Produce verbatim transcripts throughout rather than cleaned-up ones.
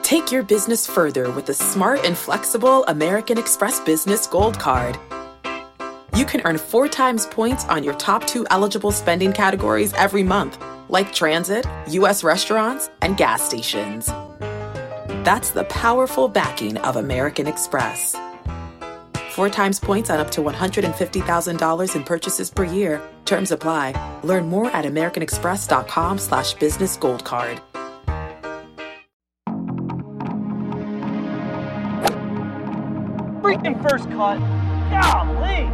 Take your business further with the smart and flexible American Express Business Gold Card. You can earn four times points on your top two eligible spending categories every month, like transit, U S restaurants, and gas stations. That's the powerful backing of American Express. Four times points on up to one hundred fifty thousand dollars in purchases per year. Terms apply. Learn more at americanexpress.com slash business gold card. Freaking first cut. Golly.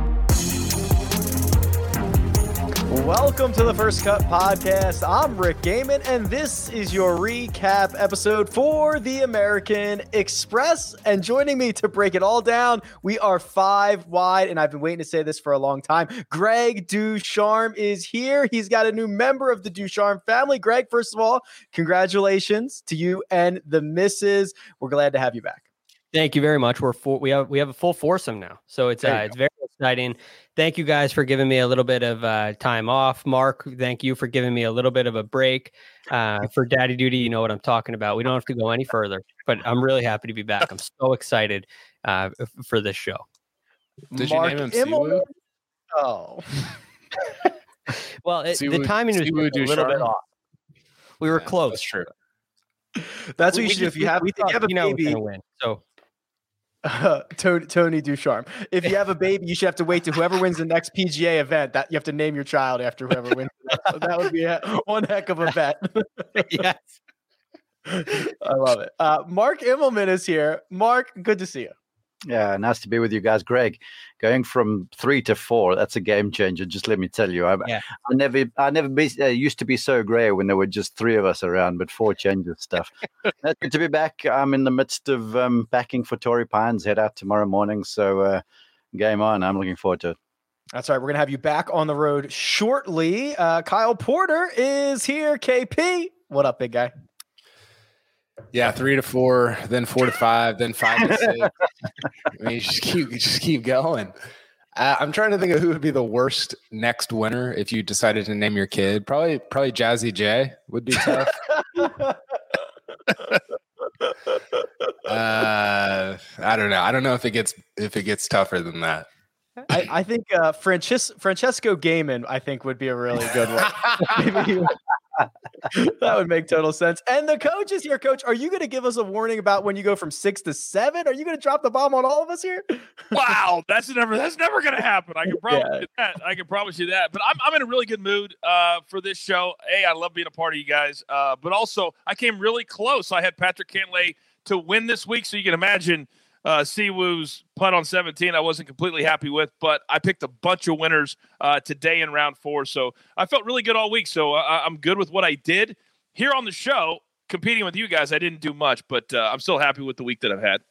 Welcome to the First Cut Podcast. I'm Rick Gaiman, and this is your recap episode for the American Express. And joining me to break it all down, we are five wide, and I've been waiting to say this for a long time. Greg Ducharme is here. He's got a new member of the Ducharme family. Greg, first of all, congratulations to you and the missus. We're glad to have you back. Thank you very much. We're full, we have we have a full foursome now, so it's uh, it's very exciting. Thank you guys for giving me a little bit of uh, time off. Mark, thank you for giving me a little bit of a break uh, for Daddy Duty. You know what I'm talking about. We don't have to go any further, but I'm really happy to be back. I'm so excited uh, for this show. Did Mark you name him Immelman? Siwoo? Oh, well, it, Siwoo, the timing was Siwoo a little bit Ducharme? off. We were Yeah, close. That's true. that's what We- you we should do. just- If you have, we if you thought have a Pino was baby, gonna win. So Uh, Tony, Tony Ducharme. If you have a baby, you should have to wait to whoever wins the next P G A event. That you have to name your child after whoever wins. That. So that would be a, one heck of a bet. yes. I love it. Uh, Mark Immelman is here. Mark, good to see you. Yeah, nice to be with you guys. Greg, going from three to four, that's a game changer. Just let me tell you. I, Yeah. I never I never be, uh, used to be so grey when there were just three of us around, but four changes stuff. That's good to be back. I'm in the midst of um, packing for Torrey Pines, head out tomorrow morning. So uh, game on. I'm looking forward to it. That's right. We're going to have you back on the road shortly. Uh, Kyle Porter is here. K P, what up, big guy? Yeah, three to four, then four to five, then five to six. I mean, you just keep you just keep going. Uh, I'm trying to think of who would be the worst next winner if you decided to name your kid. Probably, probably Jazzy J would be tough. uh, I don't know. I don't know if it gets if it gets tougher than that. I, I think uh, Francis, Francesco Gaiman, I think, would be a really good one. Maybe he- that would make total sense. And the coach is here. Coach, are you going to give us a warning about when you go from six to seven? Are you going to drop the bomb on all of us here? Wow, that's never that's never gonna happen. I can promise Yeah. you that. I can promise you that. But I'm I'm in a really good mood uh, for this show. Hey, I love being a part of you guys. Uh, but also, I came really close. I had Patrick Cantlay to win this week, so you can imagine uh, Siwoo's putt on seventeen. I wasn't completely happy with, but I picked a bunch of winners uh, today in round four, so I felt really good all week. So uh, I'm good with what I did here on the show. Competing with you guys, I didn't do much, but uh, I'm still happy with the week that I've had.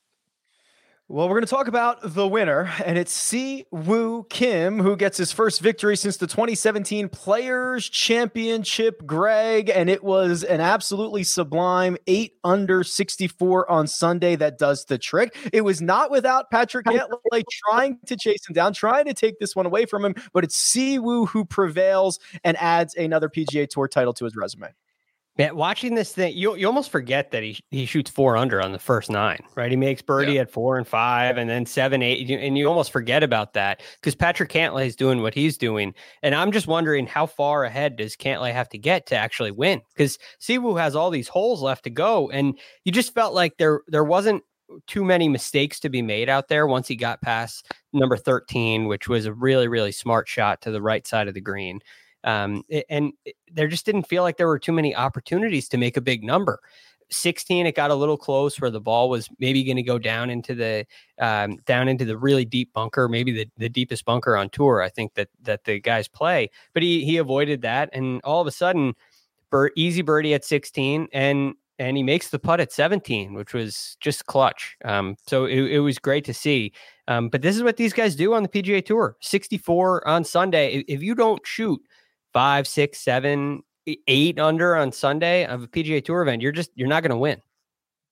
Well, we're going to talk about the winner, and it's Siwoo Kim, who gets his first victory since the twenty seventeen Players Championship, Greg, and it was an absolutely sublime eight under sixty-four on Sunday that does the trick. It was not without Patrick Cantlay trying to chase him down, trying to take this one away from him, but it's Siwoo who prevails and adds another P G A Tour title to his resume. Yeah, watching this thing, you you almost forget that he he shoots four under on the first nine, right? He makes birdie Yeah. at four and five, and then seven, eight, and you almost forget about that because Patrick Cantlay is doing what he's doing, and I'm just wondering how far ahead does Cantlay have to get to actually win? Because Siwoo has all these holes left to go, and you just felt like there there wasn't too many mistakes to be made out there once he got past number thirteen, which was a really really smart shot to the right side of the green. Um, and there just didn't feel like there were too many opportunities to make a big number. sixteen, it got a little close where the ball was maybe going to go down into the um, down into the really deep bunker, maybe the, the deepest bunker on tour. I think that that the guys play, but he he avoided that, and all of a sudden, bir- easy birdie at sixteen, and and he makes the putt at seventeen, which was just clutch. Um, so it, it was great to see. Um, but this is what these guys do on the P G A Tour. sixty-four on Sunday. If you don't shoot five, six, seven, eight under on Sunday of a P G A Tour event, you're just you're not going to win.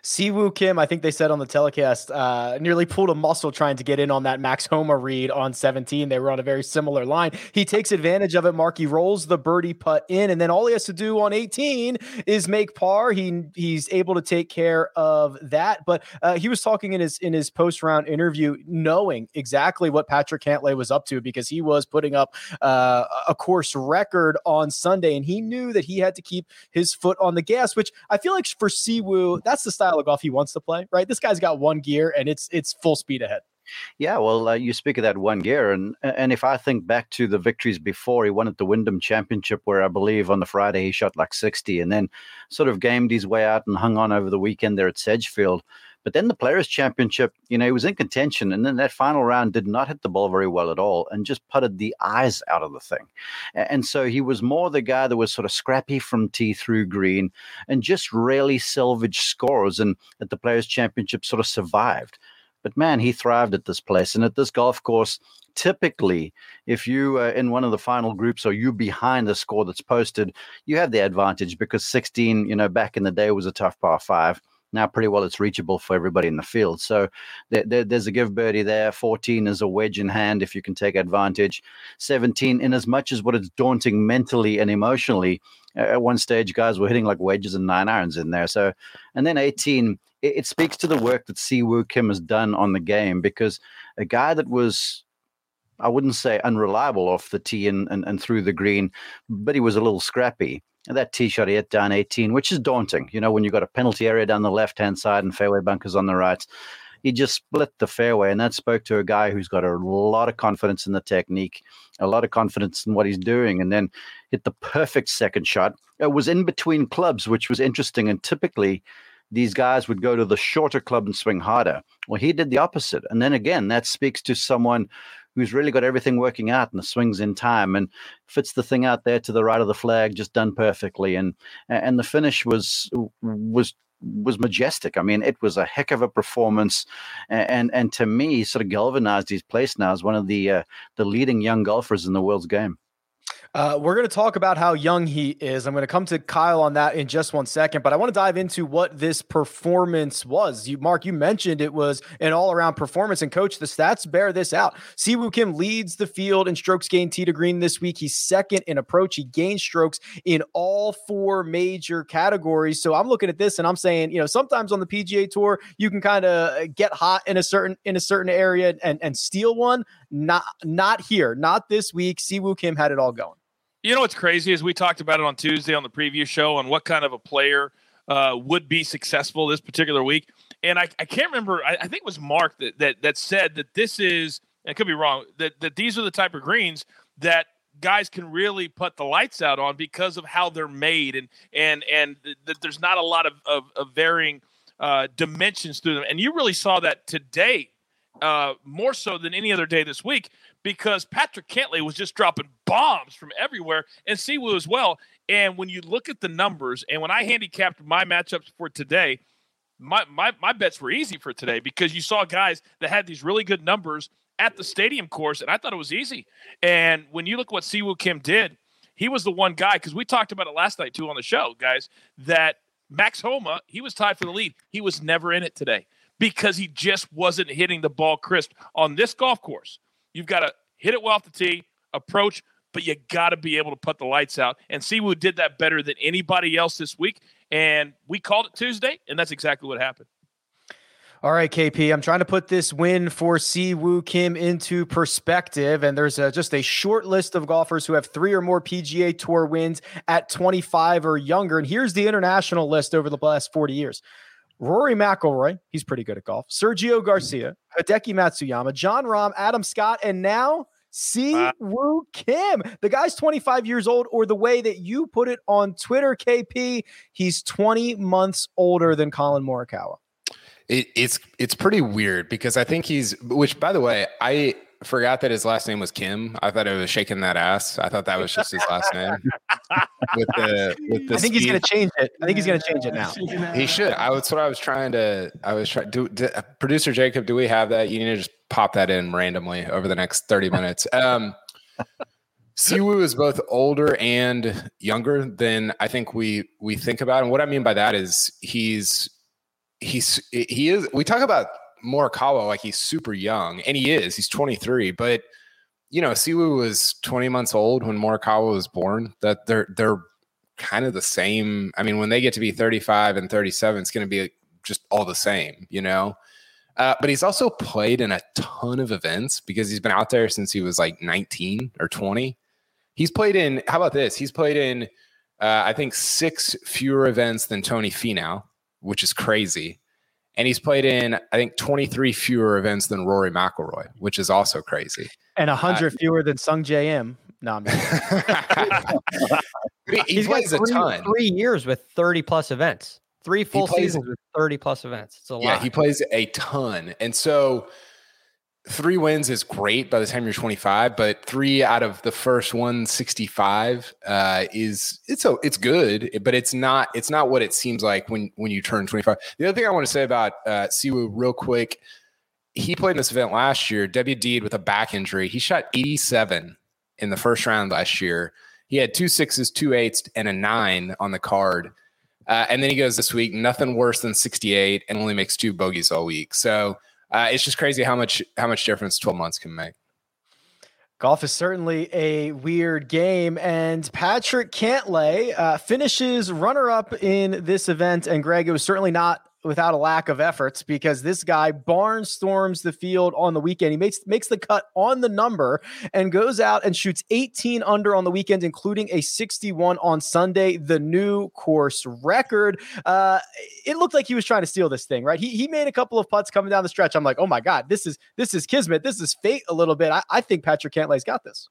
Siwoo Kim, I think they said on the telecast, uh, nearly pulled a muscle trying to get in on that Max Homa read on seventeen. They were on a very similar line. He takes advantage of it. Mark, he rolls the birdie putt in, and then all he has to do on eighteen is make par. He he's able to take care of that. But uh, he was talking in his in his post round interview, knowing exactly what Patrick Cantlay was up to, because he was putting up uh, a course record on Sunday, and he knew that he had to keep his foot on the gas. Which I feel like for Siwoo, that's the style of golf he wants to play. Right, this guy's got one gear, and it's it's full speed ahead. Yeah, well, uh, you speak of that one gear, and and if I think back to the victories before, he won at the Wyndham Championship, where I believe on the Friday he shot like sixty, and then sort of gamed his way out and hung on over the weekend there at Sedgefield. But then the Players Championship, you know, he was in contention, and then that final round did not hit the ball very well at all, and just putted the eyes out of the thing. And so he was more the guy that was sort of scrappy from tee through green, and just really salvaged scores, and at the Players Championship sort of survived. But man, he thrived at this place. And at this golf course, typically, if you are in one of the final groups or you behind the score that's posted, you have the advantage, because sixteen, you know, back in the day was a tough par five. Now pretty well it's reachable for everybody in the field. So there, there, there's a give birdie there. fourteen is a wedge in hand if you can take advantage. seventeen, in as much as what it's daunting mentally and emotionally, at one stage guys were hitting like wedges and nine irons in there. So, and then eighteen, it, it speaks to the work that Siwoo Kim has done on the game, because a guy that was, I wouldn't say unreliable off the tee and, and, and through the green, but he was a little scrappy. And that tee shot he hit down eighteen, which is daunting. You know, when you've got a penalty area down the left-hand side and fairway bunkers on the right, he just split the fairway. And that spoke to a guy who's got a lot of confidence in the technique, a lot of confidence in what he's doing, and then hit the perfect second shot. It was in between clubs, which was interesting. And typically, these guys would go to the shorter club and swing harder. Well, he did the opposite. And then again, that speaks to someone who's really got everything working out and the swings in time and fits the thing out there to the right of the flag, just done perfectly. And and the finish was was was majestic. I mean, it was a heck of a performance, and and to me, sort of galvanized his place now as one of the uh, the leading young golfers in the world's game. Uh, we're going to talk about how young he is. I'm going to come to Kyle on that in just one second, but I want to dive into what this performance was. You, Mark, you mentioned it was an all-around performance, and Coach, the stats bear this out. Siwoo Kim leads the field in strokes gained tee to green this week. He's second in approach. He gained strokes in all four major categories. So I'm looking at this and I'm saying, you know, sometimes on the P G A Tour, you can kind of get hot in a certain in a certain area and, and steal one. Not not here, not this week. Siwoo Kim had it all going. You know what's crazy is we talked about it on Tuesday on the preview show on what kind of a player uh, would be successful this particular week. And I, I can't remember, I, I think it was Mark that, that that said that this is, and I could be wrong, that, that these are the type of greens that guys can really put the lights out on because of how they're made, and and and th- that there's not a lot of, of, of varying uh, dimensions through them. And you really saw that today uh, more so than any other day this week, because Patrick Cantlay was just dropping bombs from everywhere, and Siwoo as well. And when you look at the numbers, and when I handicapped my matchups for today, my, my my bets were easy for today, because you saw guys that had these really good numbers at the stadium course, and I thought it was easy. And when you look what Siwoo Kim did, he was the one guy, because we talked about it last night too on the show, guys, that Max Homa, he was tied for the lead. He was never in it today because he just wasn't hitting the ball crisp on this golf course. You've got to hit it well off the tee, approach, but you got to be able to put the lights out. And Siwoo did that better than anybody else this week. And we called it Tuesday, and that's exactly what happened. All right, K P, I'm trying to put this win for Siwoo Kim into perspective, and there's a, just a short list of golfers who have three or more P G A Tour wins at twenty-five or younger. And here's the international list over the last forty years. Rory McIlroy, he's pretty good at golf. Sergio Garcia, Hideki Matsuyama, Jon Rahm, Adam Scott, and now Siwoo Kim. The guy's twenty-five years old, or the way that you put it on Twitter, K P, he's twenty months older than Colin Morikawa. It, it's it's pretty weird, because I think he's, which by the way, I forgot that his last name was Kim. I thought it was shaking that ass. I thought that was just his last name. with the, with the I think speed. he's going to change it. I think he's going to change it now. He should. I was what I was trying to. I was trying. Do, do producer Jacob, do we have that? You need to just pop that in randomly over the next thirty minutes. Um, Siwoo is both older and younger than I think we we think about, and what I mean by that is he's he's he is. We talk about Morikawa like he's super young, and he is. He's twenty-three, but you know, Siwoo was twenty months old when Morikawa was born. That they're they're kind of the same. I mean, when they get to be thirty-five and thirty-seven, it's going to be just all the same, you know. Uh, but he's also played in a ton of events because he's been out there since he was like nineteen or twenty. He's played in. How about this? He's played in. Uh, I think six fewer events than Tony Finau, which is crazy. And he's played in, I think, twenty-three fewer events than Rory McIlroy, which is also crazy. And one hundred uh, fewer than Sung J M. No, I'm he, he he's plays got three, a ton. Three years with thirty plus events. Three full plays, seasons with thirty plus events. It's a lot. Yeah, he plays a ton. And so three wins is great by the time you're twenty-five, but three out of the first one sixty-five uh, is it's a, it's good, but it's not it's not what it seems like when when you turn twenty-five. The other thing I want to say about uh, Siwoo real quick, he played in this event last year, W D'd with a back injury. He shot eighty-seven in the first round last year. He had two sixes, two eights, and a nine on the card. Uh, and then he goes this week, nothing worse than sixty-eight, and only makes two bogeys all week. So uh, it's just crazy how much how much difference twelve months can make. Golf is certainly a weird game, and Patrick Cantlay uh, finishes runner-up in this event. And Greg, it was certainly not without a lack of efforts because this guy barnstorms the field on the weekend. He makes makes the cut on the number and goes out and shoots eighteen under on the weekend, including a sixty-one on Sunday, the new course record. Uh, it looked like he was trying to steal this thing, right? He he made a couple of putts coming down the stretch. I'm like, oh my God, this is this is kismet. This is fate a little bit. I, I think Patrick Cantlay's got this.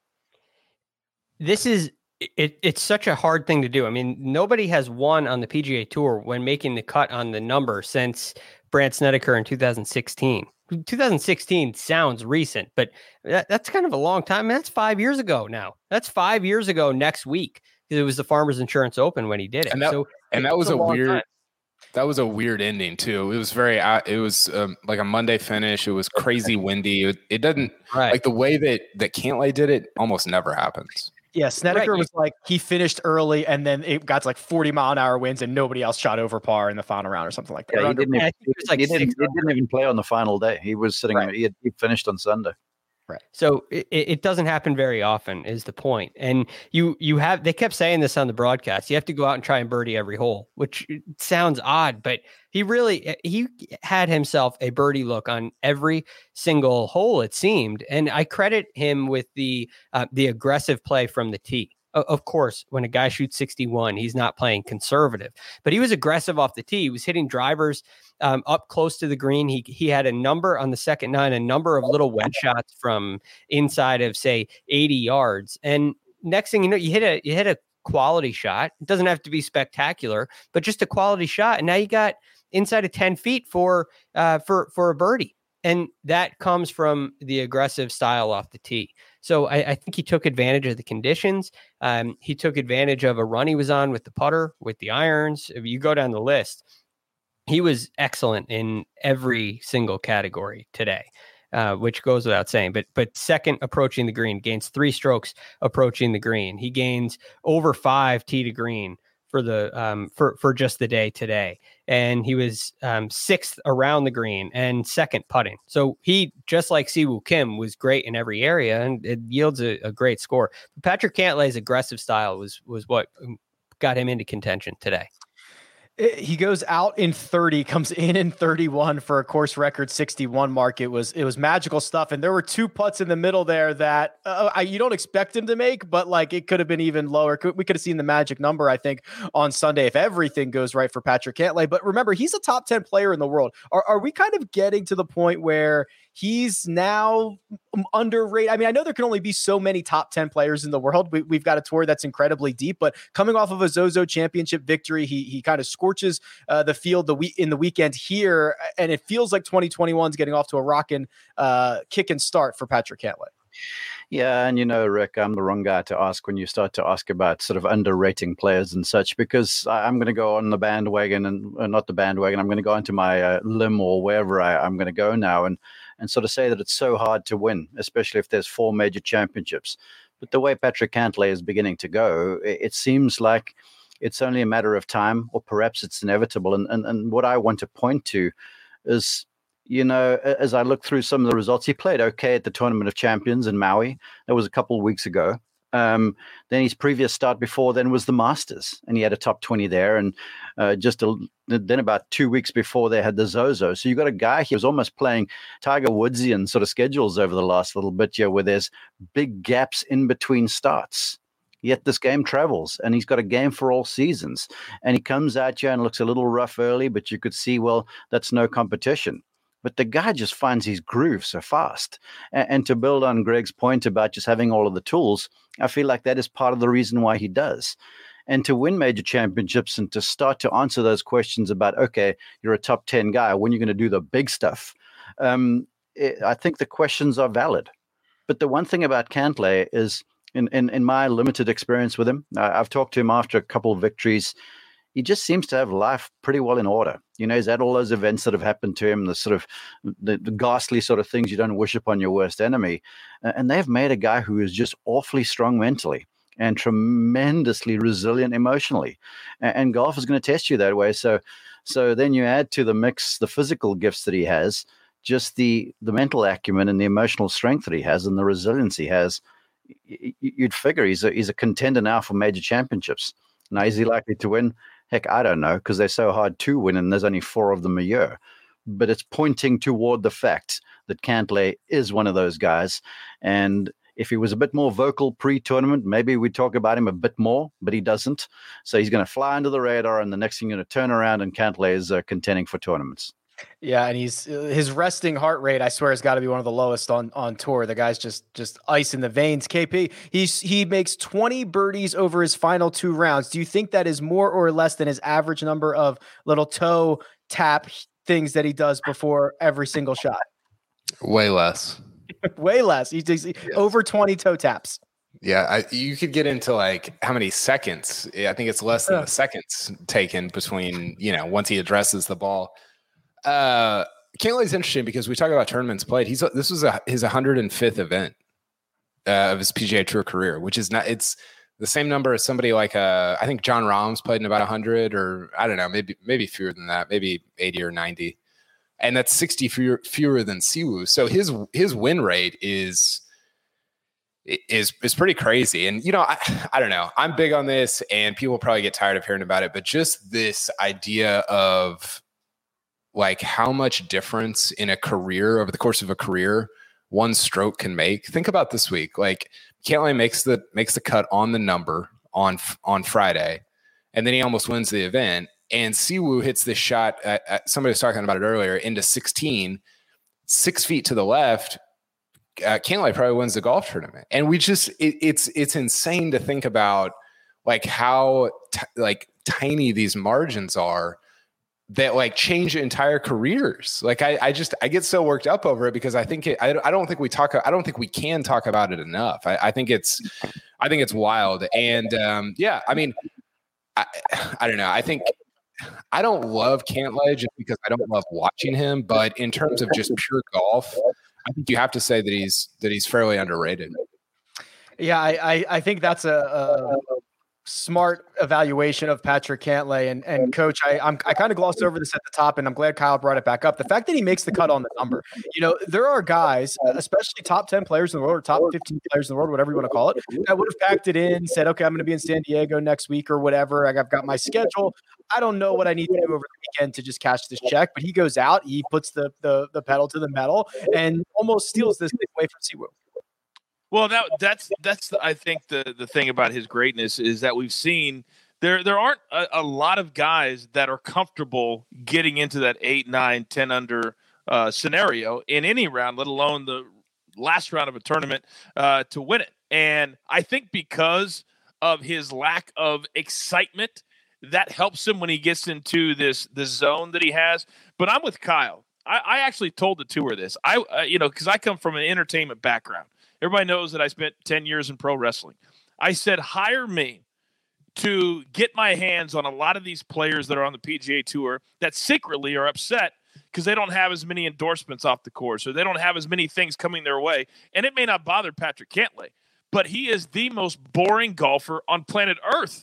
This is It, it's such a hard thing to do. I mean, nobody has won on the P G A Tour when making the cut on the number since Brandt Snedeker in two thousand sixteen. two thousand sixteen sounds recent, but that, that's kind of a long time. That's five years ago now. That's five years ago next week because it was the Farmers Insurance Open when he did it. And that, so and that was a, a weird. time. That was a weird ending too. It was very. Uh, it was um, like a Monday finish. It was crazy windy. It, it doesn't right. like the way that that Cantlay did it. Almost never happens. Yeah, Snedeker right. was like, he finished early and then it got to like forty mile an hour winds and nobody else shot over par in the final round or something like that. Yeah, he, didn't even, he, like he, didn't, he didn't even play on the final day. He was sitting, right. he, had, he finished on Sunday. Right. So it, it doesn't happen very often is the point. And you, you have, they kept saying this on the broadcast. You have to go out and try and birdie every hole, which sounds odd, but he really, he had himself a birdie look on every single hole, it seemed. And I credit him with the, uh, the aggressive play from the tee. Of course, when a guy shoots sixty-one, he's not playing conservative, but he was aggressive off the tee. He was hitting drivers um, up close to the green. He he had a number on the second nine, a number of little wedge shots from inside of, say, eighty yards. And next thing you know, you hit a you hit a quality shot. It doesn't have to be spectacular, but just a quality shot. And now you got inside of ten feet for uh, for for a birdie. And that comes from the aggressive style off the tee. So I, I think he took advantage of the conditions. Um, he took advantage of a run he was on with the putter, with the irons. If you go down the list, he was excellent in every single category today, uh, which goes without saying. But but second approaching the green, gains three strokes approaching the green. He gains over five tee to green for the um, for for just the day today, and he was um, sixth around the green and second putting. So he, just like Siwoo Kim, was great in every area, and it yields a, a great score. But Patrick Cantlay's aggressive style was was what got him into contention today. He goes out in thirty, comes in in thirty-one for a course record sixty-one mark. It was it was magical stuff, and there were two putts in the middle there that uh, I, you don't expect him to make, but like it could have been even lower. We could have seen the magic number, I think, on Sunday if everything goes right for Patrick Cantlay. But remember, he's a top ten player in the world. Are are we kind of getting to the point where he's now underrated? I mean, I know there can only be so many top ten players in the world. We, we've got a tour that's incredibly deep, but coming off of a Zozo Championship victory, he he kind of scorches uh, the field the week in the weekend here, and it feels like twenty twenty-one is getting off to a rockin' uh, kick and start for Patrick Cantlay. Yeah, and you know, Rick, I'm the wrong guy to ask when you start to ask about sort of underrating players and such, because I'm going to go on the bandwagon and uh, not the bandwagon. I'm going to go into my uh, limb or wherever I, I'm going to go now, and and sort of say that it's so hard to win, especially if there's four major championships. But the way Patrick Cantlay is beginning to go, it, it seems like it's only a matter of time, or perhaps it's inevitable. And, and, and what I want to point to is, you know, as I look through some of the results, he played okay at the Tournament of Champions in Maui. That was a couple of weeks ago. Um, then his previous start before then was the Masters, and he had a top twenty there. And uh, just a, then about two weeks before they had the Zozo. So you got a guy, he was almost playing Tiger Woodsian sort of schedules over the last little bit here, where there's big gaps in between starts. Yet this game travels, and he's got a game for all seasons. And he comes at you and looks a little rough early, but you could see, well, that's no competition. But the guy just finds his groove so fast. And, and to build on Greg's point about just having all of the tools, I feel like that is part of the reason why he does. And to win major championships and to start to answer those questions about, okay, you're a top ten guy, when you're going to do the big stuff, um, it, I think the questions are valid. But the one thing about Cantlay is, in, in, in my limited experience with him, uh, I've talked to him after a couple of victories, he just seems to have life pretty well in order. You know, he's had all those events that have happened to him, the sort of the, the ghastly sort of things you don't wish upon your worst enemy. Uh, and they've made a guy who is just awfully strong mentally and tremendously resilient emotionally. And, and golf is going to test you that way. So, so then you add to the mix the physical gifts that he has, just the the mental acumen and the emotional strength that he has and the resilience he has. Y- you'd figure he's a, he's a contender now for major championships. Now, is he likely to win? Heck, I don't know, because they're so hard to win, and there's only four of them a year. But it's pointing toward the fact that Cantlay is one of those guys. And if he was a bit more vocal pre-tournament, maybe we'd talk about him a bit more, but he doesn't. So he's going to fly under the radar, and the next thing you're going to turn around, and Cantlay is uh, contending for tournaments. Yeah, and he's his resting heart rate, I swear, has got to be one of the lowest on, on tour. The guy's just just ice in the veins. K P, he's he makes twenty birdies over his final two rounds. Do you think that is more or less than his average number of little toe tap things that he does before every single shot? Way less. Way less. He does yes. over twenty toe taps. Yeah, I, you could get into like how many seconds. I think it's less than the seconds taken between, you know, once he addresses the ball. Uh, Cantlay's interesting because we talk about tournaments played. He's this was a, his one hundred fifth event uh, of his P G A Tour career, which is not. It's the same number as somebody like uh, I think John Rahm's played in about one hundred, or I don't know, maybe maybe fewer than that, maybe eighty or ninety, and that's sixty fewer, fewer than Siwoo. So his his win rate is is is pretty crazy. And you know, I, I don't know. I'm big on this, and people probably get tired of hearing about it, but just this idea of like how much difference in a career over the course of a career one stroke can make. Think about this week. Like Cantlay makes the makes the cut on the number on on Friday, and then he almost wins the event. And Siwoo hits this shot. At, at, somebody was talking about it earlier, into sixteen, six feet to the left. Uh, Cantlay probably wins the golf tournament. And we just it, it's it's insane to think about like how t- like tiny these margins are that like change entire careers. Like I, I just, I get so worked up over it because I think it, I, I don't think we talk, I don't think we can talk about it enough. I, I think it's, I think it's wild. And um, yeah, I mean, I, I don't know. I think I don't love Cantlay just because I don't love watching him, but in terms of just pure golf, I think you have to say that he's, that he's fairly underrated. Yeah. I, I, I think that's a, a smart evaluation of Patrick Cantlay. And and coach, I I'm, I kind of glossed over this at the top, and I'm glad Kyle brought it back up. The fact that he makes the cut on the number, you know, there are guys, especially top ten players in the world, or top fifteen players in the world, whatever you want to call it, that would have packed it in, said, okay, I'm going to be in San Diego next week or whatever. I've got my schedule. I don't know what I need to do over the weekend to just cash this check, but he goes out, he puts the the, the pedal to the metal and almost steals this thing away from Siwoo. Well, that that's that's the, I think the the thing about his greatness is that we've seen there there aren't a, a lot of guys that are comfortable getting into that eight, nine, ten under uh, scenario in any round, let alone the last round of a tournament uh, to win it. And I think because of his lack of excitement, that helps him when he gets into this this zone that he has. But I'm with Kyle. I, I actually told the tour this. I uh, you know because I come from an entertainment background. Everybody knows that I spent ten years in pro wrestling. I said, hire me to get my hands on a lot of these players that are on the P G A Tour that secretly are upset because they don't have as many endorsements off the course or they don't have as many things coming their way. And it may not bother Patrick Cantlay, but he is the most boring golfer on planet Earth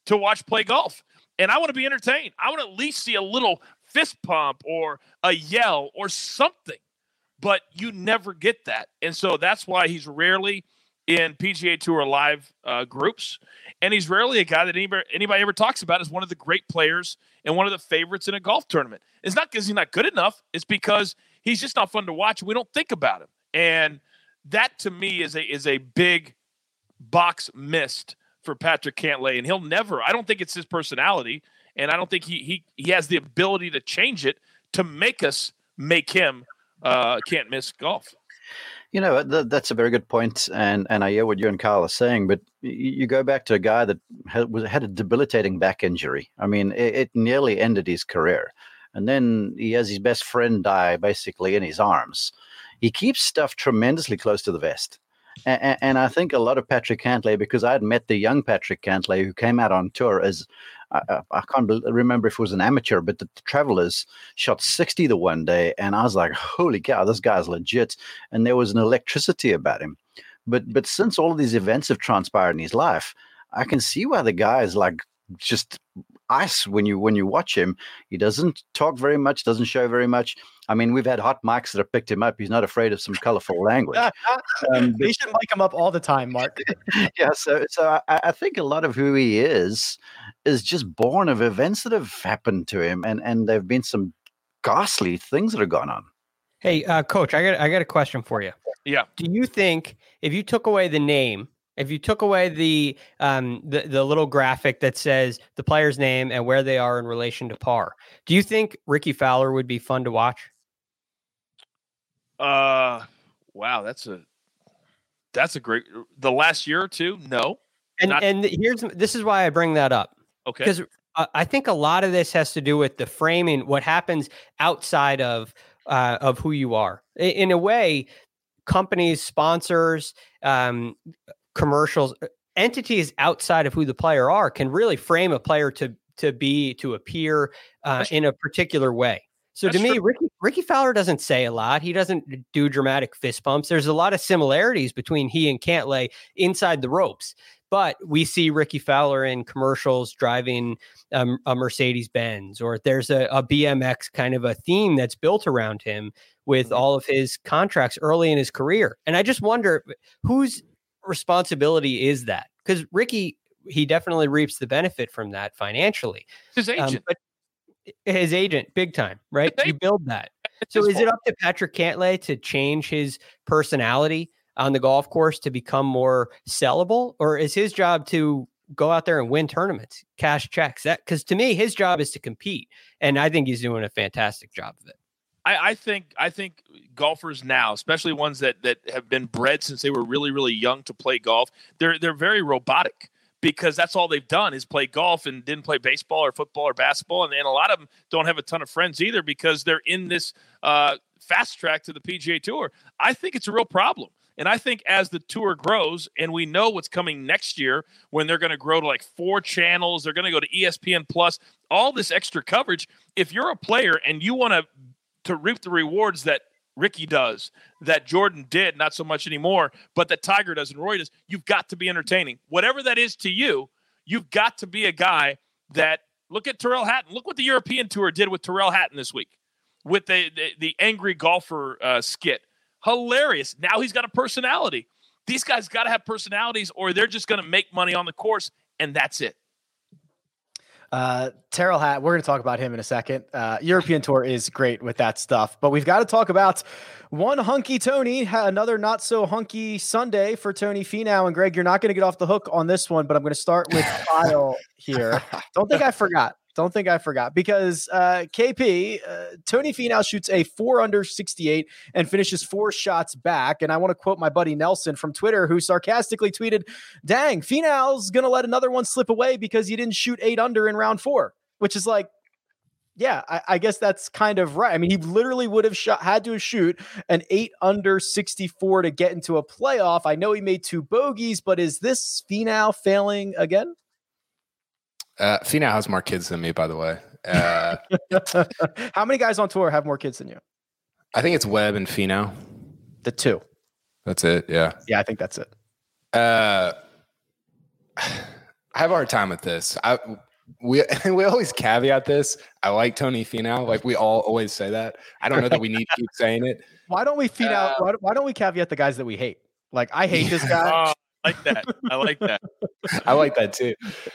to watch play golf. And I want to be entertained. I want to at least see a little fist pump or a yell or something. But you never get that. And so that's why he's rarely in P G A Tour Live uh, groups. And he's rarely a guy that anybody, anybody ever talks about as one of the great players and one of the favorites in a golf tournament. It's not because he's not good enough. It's because he's just not fun to watch. We don't think about him. And that, to me, is a is a big box missed for Patrick Cantlay. And he'll never – I don't think it's his personality, and I don't think he he he has the ability to change it to make us make him uh, can't miss golf. You know, th- that's a very good point, and and I hear what you and Kyle are saying, but you, you go back to a guy that had, was, had a debilitating back injury. I mean, it, it nearly ended his career. And then he has his best friend die basically in his arms. He keeps stuff tremendously close to the vest. And, and I think a lot of Patrick Cantlay, because I had met the young Patrick Cantlay who came out on tour as, I, I can't remember if it was an amateur, but the, the Travelers shot sixty the one day. And I was like, holy cow, this guy's legit. And there was an electricity about him. But but since all of these events have transpired in his life, I can see why the guy is like just ice when you when you watch him. He doesn't talk very much, doesn't show very much. I mean, we've had hot mics that have picked him up. He's not afraid of some colorful language. Um, they should mic him up all the time, Mark. yeah, so so I, I think a lot of who he is is just born of events that have happened to him, and and there've been some ghastly things that have gone on. Hey, uh, Coach, I got I got a question for you. Yeah. Do you think if you took away the name, if you took away the um the, the little graphic that says the player's name and where they are in relation to par, do you think Rickie Fowler would be fun to watch? Uh, wow, that's a that's a great. The last year or two, no. And Not, and here's this is why I bring that up. Okay. Because uh, I think a lot of this has to do with the framing, what happens outside of uh, of who you are. In, in a way, companies, sponsors, um, commercials, entities outside of who the player are can really frame a player to to be to appear uh, in a particular way. So That's to me, true. Rickie, Rickie Fowler doesn't say a lot. He doesn't do dramatic fist pumps. There's a lot of similarities between he and Cantlay inside the ropes. But we see Rickie Fowler in commercials driving um, a Mercedes-Benz, or there's a, a B M X kind of a theme that's built around him with all of his contracts early in his career. And I just wonder whose responsibility is that? Because Rickie, he definitely reaps the benefit from that financially. His agent. Um, but his agent, big time, right? They, you build that. It's So his is it fault. up to Patrick Cantlay to change his personality on the golf course to become more sellable, or is his job to go out there and win tournaments, cash checks? That because to me, his job is to compete, and I think he's doing a fantastic job of it. I, I think I think golfers now, especially ones that that have been bred since they were really really young to play golf, they're they're very robotic. Because that's all they've done is play golf and didn't play baseball or football or basketball. And, and a lot of them don't have a ton of friends either because they're in this uh, fast track to the P G A Tour. I think it's a real problem. And I think as the tour grows, and we know what's coming next year when they're going to grow to like four channels, they're going to go to E S P N Plus, all this extra coverage. If you're a player and you want to to reap the rewards that Rickie does, that Jordan did, not so much anymore, but that Tiger does and Roy does, you've got to be entertaining. Whatever that is to you, you've got to be a guy that, look at Tyrrell Hatton. Look what the European Tour did with Tyrrell Hatton this week with the, the, the angry golfer uh, skit. Hilarious. Now he's got a personality. These guys got to have personalities or they're just going to make money on the course, and that's it. Uh, Tyrrell Hatton, we're going to talk about him in a second. Uh, European Tour is great with that stuff, but we've got to talk about one hunky Tony, another not so hunky Sunday for Tony Finau. And Greg, you're not going to get off the hook on this one, but I'm going to start with Kyle here. Don't think I forgot. Don't think I forgot because uh, K P, uh, Tony Finau shoots a four under sixty-eight and finishes four shots back. And I want to quote my buddy Nelson from Twitter, who sarcastically tweeted, "Dang, Finau's going to let another one slip away because he didn't shoot eight under in round four," which is like, yeah, I, I guess that's kind of right. I mean, he literally would have shot, had to shoot an eight under sixty-four to get into a playoff. I know he made two bogeys, but is this Finau failing again? Uh, Finau has more kids than me, by the way. Uh, How many guys on tour have more kids than you? I think it's Webb and Finau. The two. That's it. Yeah. Yeah, I think that's it. Uh, I have a hard time with this. I we we always caveat this. I like Tony Finau. Like we all always say that. I don't know that we need to keep saying it. Why don't we feed Uh, out? Why, why don't we caveat the guys that we hate? Like I hate this guy. Oh, I like that. I like that. I like that too.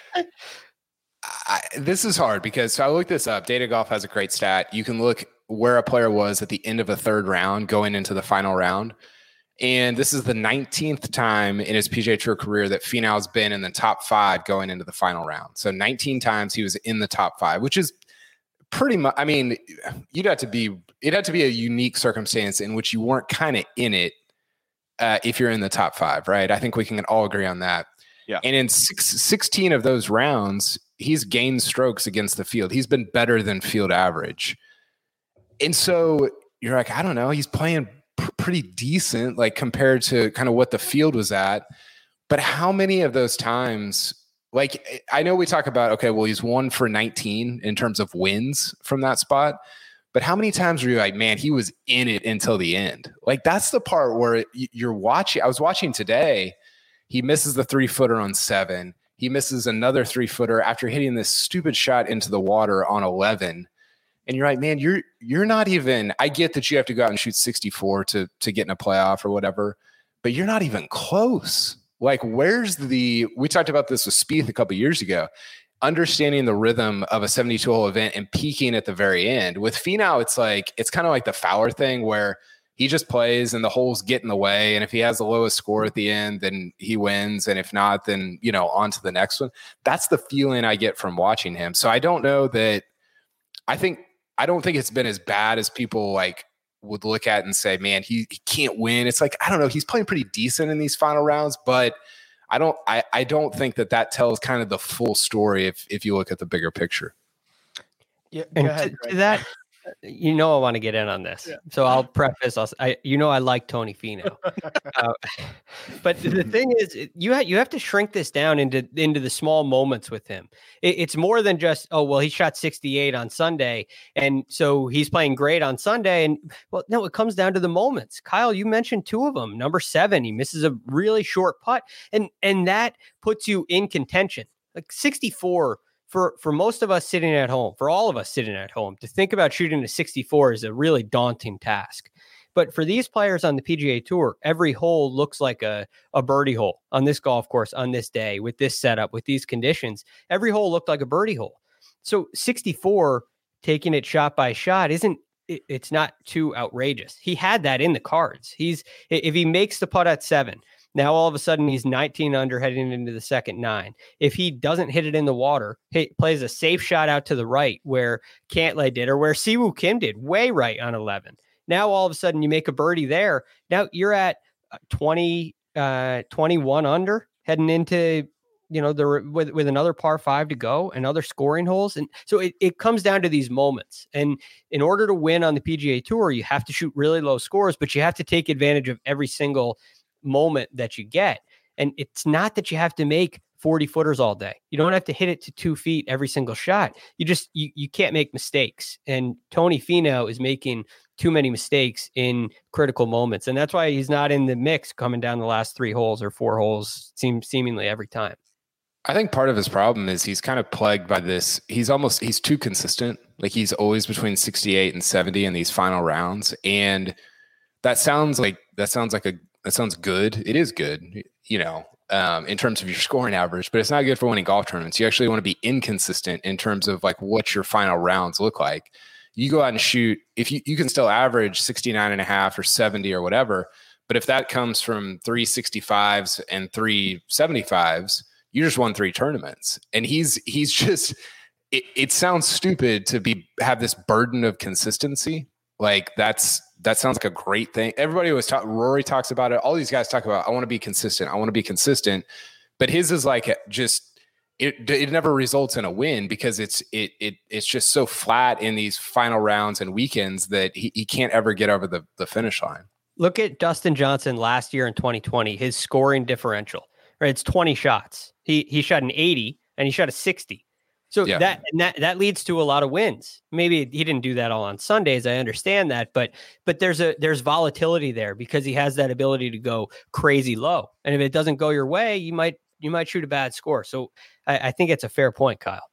I, this is hard because so I looked this up. Data Golf has a great stat. You can look where a player was at the end of a third round going into the final round. And this is the nineteenth time in his P G A Tour career that Finau's been in the top five going into the final round. So nineteen times he was in the top five, which is pretty much, I mean, you'd have to be, it'd have to be a unique circumstance in which you weren't kind of in it uh, if you're in the top five, right? I think we can all agree on that. Yeah. And in six, sixteen of those rounds, he's gained strokes against the field. He's been better than field average. And so you're like, I don't know, he's playing pr- pretty decent, like compared to kind of what the field was at. But how many of those times, like, I know we talk about, okay, well, he's one for nineteen in terms of wins from that spot. But how many times were you like, man, he was in it until the end? Like, that's the part where you're watching. I was watching today. He misses the three footer on seven. He misses another three footer after hitting this stupid shot into the water on eleven. And you're like, man, you're you're not even. I get that you have to go out and shoot sixty-four to to get in a playoff or whatever, but you're not even close. Like, where's the? We talked about this with Spieth a couple of years ago. Understanding the rhythm of a seventy-two hole event and peaking at the very end. With Finau, it's like it's kind of like the Fowler thing where he just plays and the holes get in the way. And if he has the lowest score at the end, then he wins. And if not, then, you know, on to the next one. That's the feeling I get from watching him. So I don't know that I think I don't think it's been as bad as people like would look at and say, man, he, he can't win. It's like, I don't know. He's playing pretty decent in these final rounds, but I don't, I, I don't think that that tells kind of the full story. If, if you look at the bigger picture. Yeah, And go ahead, to, Greg. to that, you know, I want to get in on this. Yeah. So I'll preface us. I, you know, I like Tony Finau, uh, but the thing is, it- you have you have to shrink this down into into the small moments with him. It, it's more than just, oh well, he shot sixty-eight on Sunday, and so he's playing great on Sunday. And well, no, it comes down to the moments. Kyle, you mentioned two of them. Number seven, he misses a really short putt, and and that puts you in contention. Like sixty-four. For for most of us sitting at home, for all of us sitting at home, to think about shooting a sixty-four is a really daunting task. But for these players on the P G A Tour, every hole looks like a, a birdie hole on this golf course on this day with this setup, with these conditions. Every hole looked like a birdie hole. So sixty-four, taking it shot by shot, isn't it, it's not too outrageous. He had that in the cards. He's if he makes the putt at seven. Now, all of a sudden, he's nineteen under heading into the second nine. If he doesn't hit it in the water, he plays a safe shot out to the right where Cantlay did or where Siwoo Kim did, way right on eleven. Now, all of a sudden, you make a birdie there. Now, you're at twenty, uh, twenty-one under heading into, you know, the with, with another par five to go and other scoring holes. And so it, it comes down to these moments. And in order to win on the P G A Tour, you have to shoot really low scores, but you have to take advantage of every single moment that you get. And it's not that you have to make forty footers all day. You don't have to hit it to two feet every single shot. You just, you, you can't make mistakes. And Tony Finau is making too many mistakes in critical moments. And that's why he's not in the mix coming down the last three holes or four holes seem seemingly every time. I think part of his problem is he's kind of plagued by this. He's almost, he's too consistent. Like he's always between sixty-eight and seventy in these final rounds. And that sounds like, that sounds like a, that sounds good. It is good, you know, um, in terms of your scoring average, but it's not good for winning golf tournaments. You actually want to be inconsistent in terms of like what your final rounds look like. You go out and shoot, if you, you can still average sixty-nine and a half or seventy or whatever, but if that comes from three sixty-fives and three seventy-fives, you just won three tournaments. And he's, he's just, it, it sounds stupid to be, have this burden of consistency. Like that's, that sounds like a great thing. Everybody was talking, Rory talks about it. All these guys talk about, I want to be consistent. I want to be consistent. But his is like just, it it never results in a win because it's, it, it, it's just so flat in these final rounds and weekends that he, he can't ever get over the, the finish line. Look at Dustin Johnson last year in twenty twenty, his scoring differential, right? It's twenty shots. He, he shot an eighty and he shot a sixty. So Yeah. that, and that that leads to a lot of wins. Maybe he didn't do that all on Sundays. I understand that, but but there's a there's volatility there because he has that ability to go crazy low. And if it doesn't go your way, you might you might shoot a bad score. So I, I think it's a fair point, Kyle.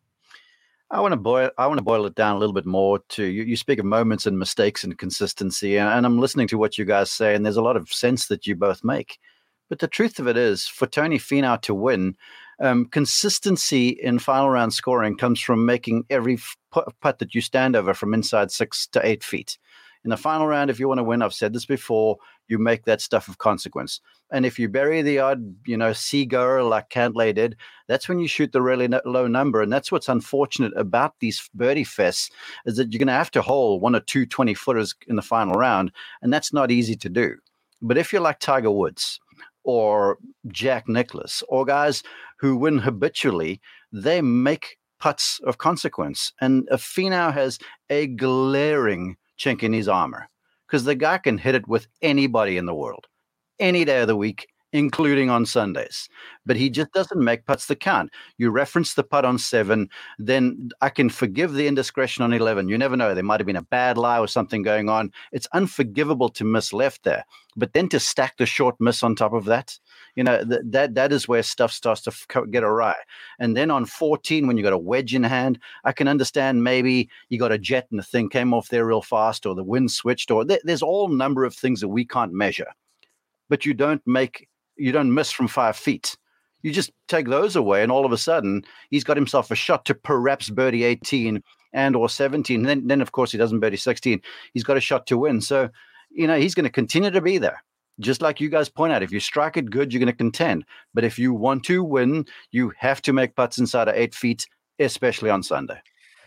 I want to boil. I want to boil it down a little bit more to you. You speak of moments and mistakes and consistency, and I'm listening to what you guys say, and there's a lot of sense that you both make. But the truth of it is, for Tony Finau to win, um, consistency in final round scoring comes from making every putt that you stand over from inside six to eight feet. In the final round, if you want to win, I've said this before, you make that stuff of consequence. And if you bury the odd, you know, seagoer like Cantlay did, that's when you shoot the really no- low number. And that's what's unfortunate about these birdie fests, is that you're going to have to hole one or two twenty-footers in the final round, and that's not easy to do. But if you're like Tiger Woods or Jack Nicklaus or guys who win habitually, they make putts of consequence. And Finau has a glaring chink in his armor, because the guy can hit it with anybody in the world, any day of the week, including on Sundays. But he just doesn't make putts that count. You reference the putt on seven, then I can forgive the indiscretion on eleven. You never know. There might have been a bad lie or something going on. It's unforgivable to miss left there. But then to stack the short miss on top of that, you know, th- that that is where stuff starts to f- get awry. And then on fourteen, when you got a wedge in hand, I can understand maybe you got a jet and the thing came off there real fast, or the wind switched, or th- there's all number of things that we can't measure. But you don't make you don't miss from five feet. You just take those away, and all of a sudden he's got himself a shot to perhaps birdie eighteen and or seventeen. And then, then of course he doesn't birdie sixteen. He's got a shot to win. So, you know, he's going to continue to be there. Just like you guys point out, if you strike it good, you're going to contend. But if you want to win, you have to make putts inside of eight feet, especially on Sunday.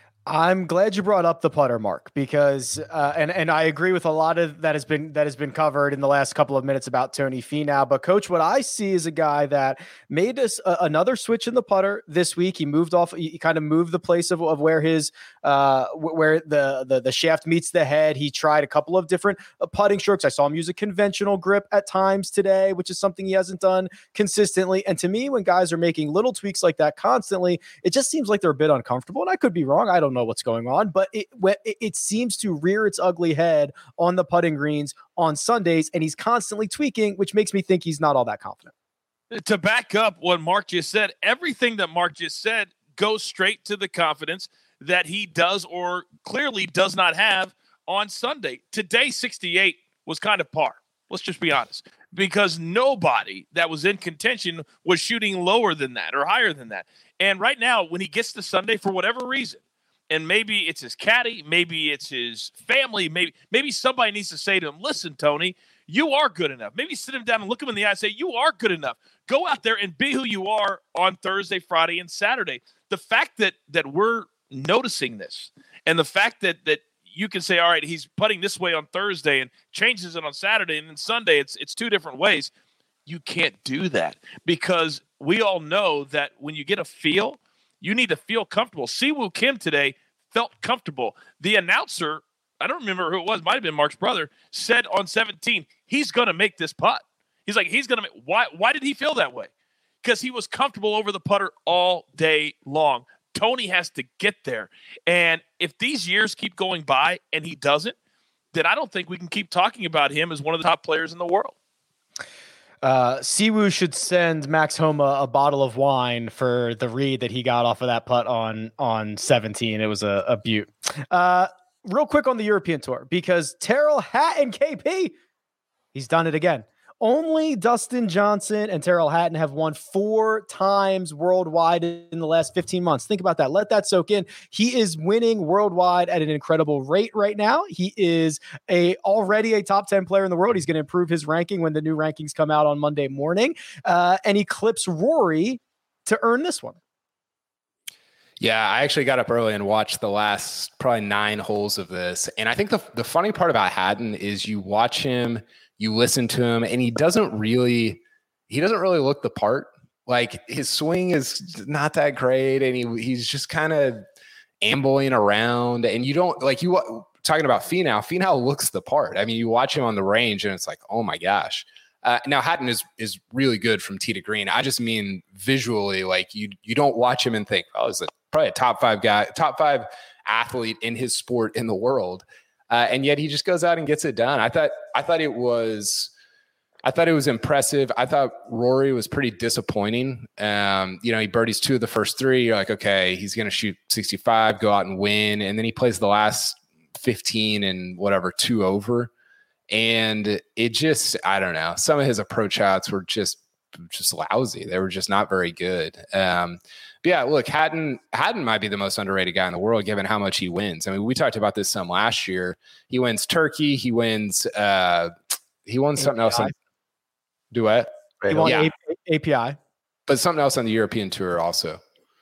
I'm glad you brought up the putter, Mark, because uh, and and I agree with a lot of that has been that has been covered in the last couple of minutes about Tony Finau. But Coach, what I see is a guy that made us uh, another switch in the putter this week. He moved off. He kind of moved the place of, of where his uh, where the, the the shaft meets the head. He tried a couple of different uh, putting strokes. I saw him use a conventional grip at times today, which is something he hasn't done consistently. And to me, when guys are making little tweaks like that constantly, it just seems like they're a bit uncomfortable. And I could be wrong. I don't know what's going on, but it, it seems to rear its ugly head on the putting greens on Sundays, and he's constantly tweaking, which makes me think he's not all that confident. To back up what Mark just said, everything that Mark just said goes straight to the confidence that he does or clearly does not have on Sunday. Today, sixty-eight was kind of par. Let's just be honest, because nobody that was in contention was shooting lower than that or higher than that. And right now, when he gets to Sunday, for whatever reason, and maybe it's his caddy, maybe it's his family, maybe maybe somebody needs to say to him, listen, Tony, you are good enough. Maybe sit him down and look him in the eye and say, you are good enough. Go out there and be who you are on Thursday, Friday, and Saturday. The fact that that we're noticing this, and the fact that that you can say, all right, he's putting this way on Thursday and changes it on Saturday, and then Sunday it's it's two different ways. You can't do that, because we all know that when you get a feel, you need to feel comfortable. Siwoo Kim today felt comfortable. The announcer, I don't remember who it was, might have been Mark's brother, said on seventeen, he's going to make this putt. He's like, he's going to make, why, why did he feel that way? Because he was comfortable over the putter all day long. Tony has to get there. And if these years keep going by and he doesn't, then I don't think we can keep talking about him as one of the top players in the world. Uh, Siwoo should send Max Homa a bottle of wine for the read that he got off of that putt on, on seventeen. It was a, a beaut. Uh, real quick on the European tour, because Tyrrell Hatton, K P, he's done it again. Only Dustin Johnson and Tyrrell Hatton have won four times worldwide in the last fifteen months. Think about that. Let that soak in. He is winning worldwide at an incredible rate right now. He is a already a top ten player in the world. He's going to improve his ranking when the new rankings come out on Monday morning. Uh, and he clips Rory to earn this one. Yeah, I actually got up early and watched the last probably nine holes of this. And I think the the funny part about Hatton is you watch him, you listen to him, and he doesn't really, he doesn't really look the part. Like, his swing is not that great, and he he's just kind of ambling around. And you don't like you talking about Finau. Finau looks the part. I mean, you watch him on the range, and it's like, oh my gosh. Uh, now Hatton is is really good from tee to green. I just mean visually, like you you don't watch him and think, oh, he's a, probably a top five guy, top five athlete in his sport in the world. Uh, and yet he just goes out and gets it done. I thought I thought it was I thought it was impressive. I thought Rory was pretty disappointing. Um, you know, he birdies two of the first three. You're like, okay, he's going to shoot sixty-five, go out and win. And then he plays the last fifteen and whatever, two over. And it just, I don't know. Some of his approach shots were just, just lousy. They were just not very good. Um, but yeah, look, Hatton, Hatton might be the most underrated guy in the world, given how much he wins. I mean, we talked about this some last year. He wins Turkey. He wins, uh, he won something else on Duet. He won yeah. A P I. But something else on the European Tour also.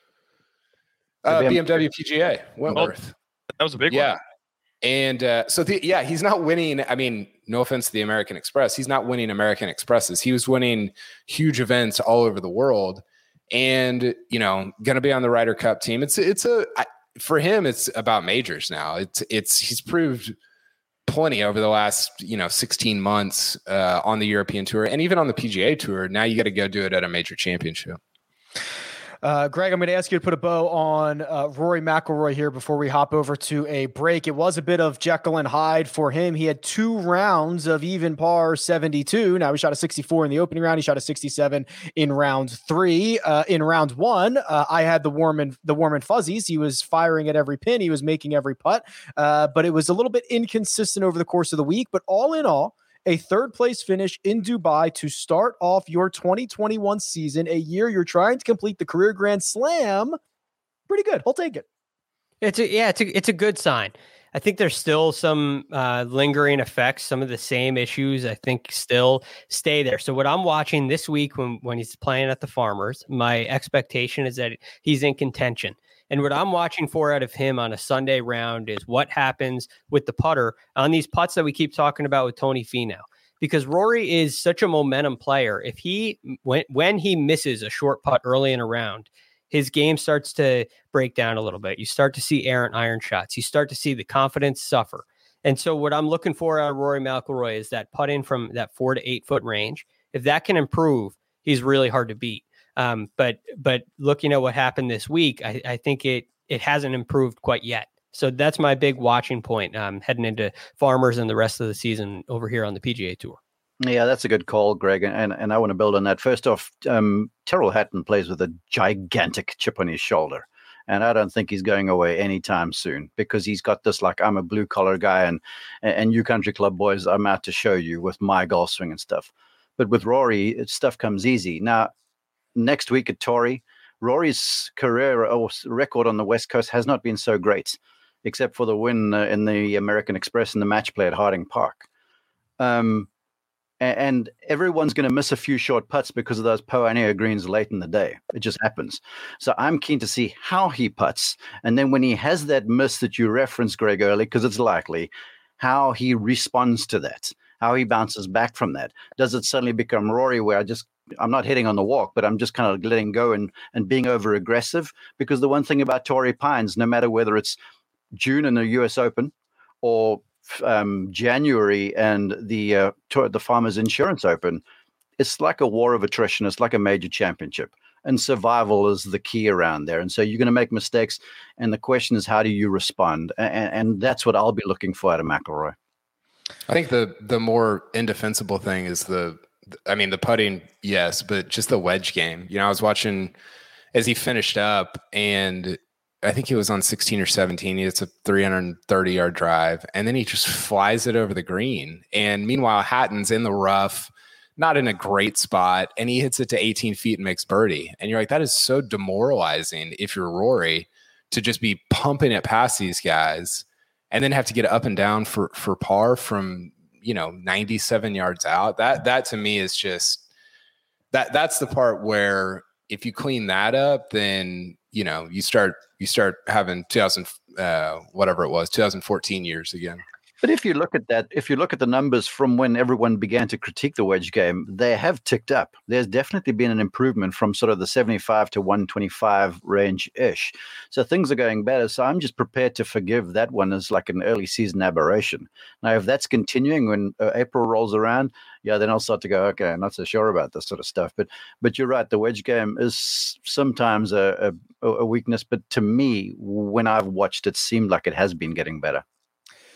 Uh, B M W P G A, Wentworth. Oh, that was a big yeah. one. And uh, so, the, yeah, he's not winning. I mean, no offense to the American Express. He's not winning American Expresses. He was winning huge events all over the world. And, you know, going to be on the Ryder Cup team. It's, it's a, I, for him, it's about majors now. It's, it's, he's proved plenty over the last, you know, sixteen months uh, on the European Tour and even on the P G A Tour. Now you got to go do it at a major championship. Uh, Greg, I'm going to ask you to put a bow on uh, Rory McIlroy here before we hop over to a break. It was a bit of Jekyll and Hyde for him. He had two rounds of even par seventy-two. Now he shot a sixty-four in the opening round. He shot a sixty-seven in round three. Uh, in round one, uh, I had the warm and the warm and fuzzies. He was firing at every pin. He was making every putt, uh, but it was a little bit inconsistent over the course of the week. But all in all, a third place finish in Dubai to start off your twenty twenty-one season, a year you're trying to complete the career Grand Slam. Pretty good. I'll take it. It's a, yeah, it's a, it's a good sign. I think there's still some uh, lingering effects. Some of the same issues, I think, still stay there. So what I'm watching this week when, when he's playing at the Farmers, my expectation is that he's in contention. And what I'm watching for out of him on a Sunday round is what happens with the putter on these putts that we keep talking about with Tony Finau. Because Rory is such a momentum player. If he when when he misses a short putt early in a round, his game starts to break down a little bit. You start to see errant iron shots. You start to see the confidence suffer. And so what I'm looking for out of Rory McIlroy is that putt in from that four to eight foot range. If that can improve, he's really hard to beat. Um, but but looking at what happened this week, I, I think it it hasn't improved quite yet. So that's my big watching point um, heading into Farmers and the rest of the season over here on the P G A Tour. Yeah, that's a good call, Greg. And and I want to build on that. First off, um, Tyrrell Hatton plays with a gigantic chip on his shoulder. And I don't think he's going away anytime soon because he's got this, like, I'm a blue collar guy and, and you country club boys, I'm out to show you with my golf swing and stuff. But with Rory, it, stuff comes easy. Now, next week at Torrey, Rory's career or record on the West Coast has not been so great, except for the win uh, in the American Express and the match play at Harding Park. Um, and, and everyone's going to miss a few short putts because of those Pioneer greens late in the day. It just happens. So I'm keen to see how he putts. And then when he has that miss that you referenced, Greg, early, because it's likely, how he responds to that, how he bounces back from that. Does it suddenly become Rory where I just I'm not hitting on the walk, but I'm just kind of letting go and, and being over aggressive? Because the one thing about Torrey Pines, no matter whether it's June in the U S Open or um, January and the uh, the Farmers Insurance Open, it's like a war of attrition. It's like a major championship. And survival is the key around there. And so you're going to make mistakes. And the question is, how do you respond? And, and that's what I'll be looking for out of McIlroy. I think the the more indefensible thing is the I mean, the putting, yes, but just the wedge game. You know, I was watching as he finished up, and I think he was on sixteen or seventeen. It's a three hundred thirty yard drive, and then he just flies it over the green. And meanwhile, Hatton's in the rough, not in a great spot, and he hits it to eighteen feet and makes birdie. And you're like, that is so demoralizing if you're Rory to just be pumping it past these guys and then have to get up and down for for par from, you know, ninety-seven yards out. That, that to me is just that, that's the part where if you clean that up, then, you know, you start, you start having two thousand, uh, whatever it was, two thousand fourteen years again. But if you look at that, if you look at the numbers from when everyone began to critique the wedge game, they have ticked up. There's definitely been an improvement from sort of the seventy-five to one twenty-five range-ish. So things are going better. So I'm just prepared to forgive that one as like an early season aberration. Now, if that's continuing when uh, April rolls around, yeah, then I'll start to go, okay, I'm not so sure about this sort of stuff. But but you're right, the wedge game is sometimes a, a, a weakness. But to me, when I've watched it, seemed like it has been getting better.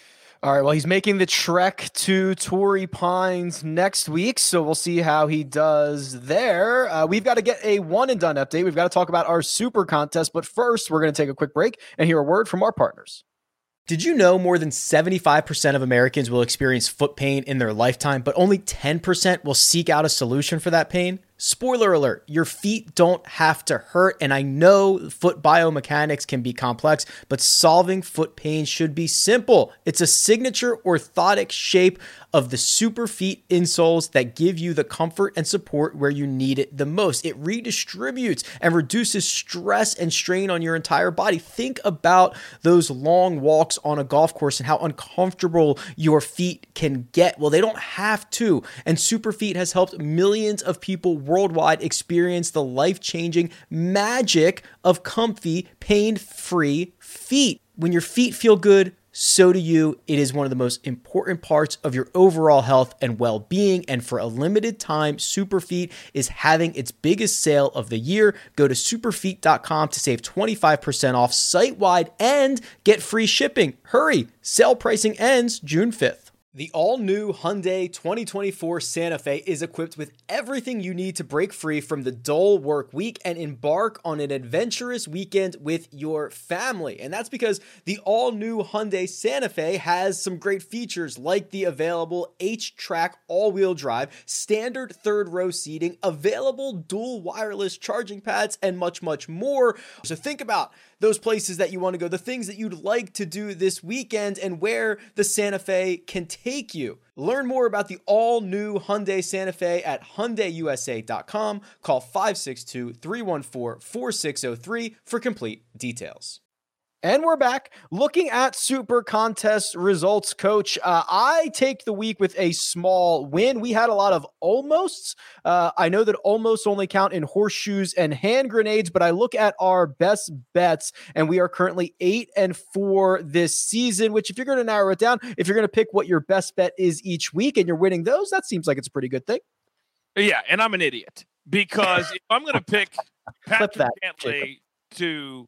All right, well, he's making the trek to Torrey Pines next week, so we'll see how he does there. Uh, we've got to get a one and done update. We've got to talk about our super contest, but first, we're going to take a quick break and hear a word from our partners. Did you know more than seventy-five percent of Americans will experience foot pain in their lifetime, but only ten percent will seek out a solution for that pain? Spoiler alert, your feet don't have to hurt, and I know foot biomechanics can be complex, but solving foot pain should be simple. It's a signature orthotic shape of the Superfeet insoles that give you the comfort and support where you need it the most. It redistributes and reduces stress and strain on your entire body. Think about those long walks on a golf course and how uncomfortable your feet can get. Well, they don't have to, and Superfeet has helped millions of people worldwide experience the life-changing magic of comfy, pain-free feet. When your feet feel good, so do you. It is one of the most important parts of your overall health and well-being. And for a limited time, Superfeet is having its biggest sale of the year. Go to superfeet dot com to save twenty-five percent off site-wide and get free shipping. Hurry! Sale pricing ends June fifth. The all-new Hyundai twenty twenty-four Santa Fe is equipped with everything you need to break free from the dull work week and embark on an adventurous weekend with your family. And that's because the all-new Hyundai Santa Fe has some great features like the available H-Track all-wheel drive, standard third-row seating, available dual wireless charging pads, and much, much more. So think about those places that you want to go, the things that you'd like to do this weekend, and where the Santa Fe can take you. Learn more about the all-new Hyundai Santa Fe at hyundai u s a dot com. Call five six two, three one four, four six zero three for complete details. And we're back looking at Super Contest results, Coach. Uh, I take the week with a small win. We had a lot of almosts. Uh, I know that almost only count in horseshoes and hand grenades, but I look at our best bets, and we are currently eight and four this season, which if you're going to narrow it down, if you're going to pick what your best bet is each week and you're winning those, that seems like it's a pretty good thing. Yeah, and I'm an idiot because if I'm going to pick Patrick that, Cantlay to